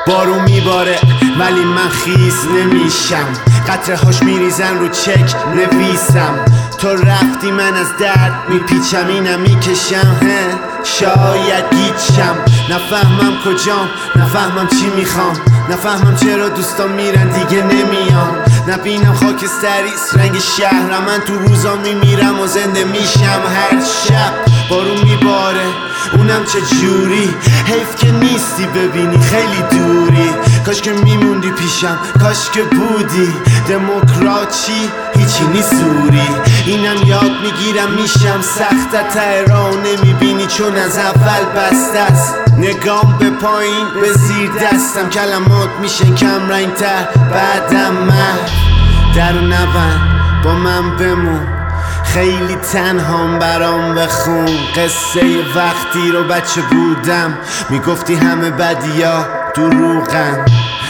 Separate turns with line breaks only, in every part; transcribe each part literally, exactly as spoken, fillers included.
بارون میباره ولی من خیس نمیشم، قطره هاش میریزن رو چک نویسم. تو رفتی من از درد میپیچم، اینم میکشم هه شاید گیچم. نفهمم کجام، نفهمم چی میخوام، نفهمم چرا دوستان میرن دیگه نمیان. نبینم خاکستریست رنگ شهرم، من تو روزا میمیرم و زنده میشم هر شب. بارون میباره اونم چه جوری، حیف که نیستی ببینی خیلی دوری. کاش که میموندی پیشم، کاش که بودی دموکراچی هیچی نی سوری. اینم یاد میگیرم میشم سخت ته را نمیبینی چون از اول بسته است. نگام به پایین به زیر دستم، کلمات میشن کم رنگ تر بعدم محو. در و نبند با من بمون، خیلی تنهام برام بخون. قصه وقتی رو بچه بودم میگفتی همه بدیا دروغن.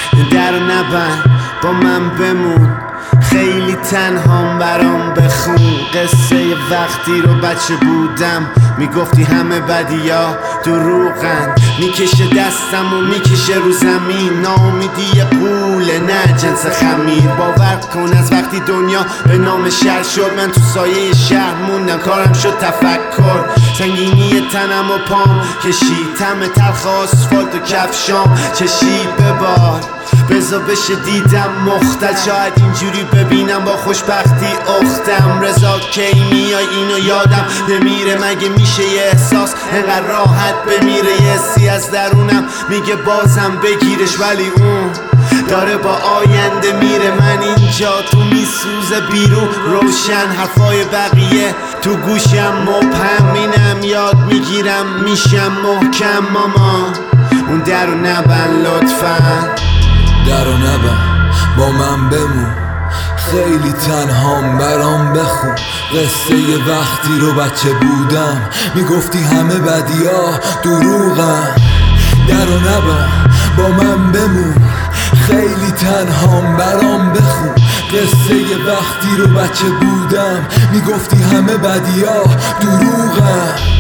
در و نبند با من بمون، خیلی تنهام برام بخون. قصه وقتی رو بچه بودم میگفتی همه بدیا دروغن. میکشه دستم و میکشه رو زمین، ناامیدی قوله نه جنس خمیر. باور کن از وقتی دنیا به نام شهر شد، من تو سایه شهر موندم، کارم شد تفکر. سنگینی تنم و پام کشید، طعم تلخ آسفالت و کفشام چشید. ببار بزا بشه دیدم مختل، شاید اینجوری ببینم با خوشبختی اختم. رضا کی میای اینو یادم نمیره، مگه میشه یه احساس انقدر راحت بمیره؟ یه حسی از درونم میگه بازم بگیرش، ولی اون داره با آینده میره. من اینجا تو میسوزه بیرون روشن، حرفای بقیه تو گوشم مبهم. اینم یاد میگیرم میشم محکم. ماما اون در رو نبند لطفاً،
در و نبند با من بمون، خیلی تنهام برام بخون. قصه وقتی رو بچه بودم میگفتی همه بدیا دروغن. در و نبند با من بمون، خیلی تنهام برام بخون. قصه وقتی رو بچه بودم میگفتی همه بدیا دروغن.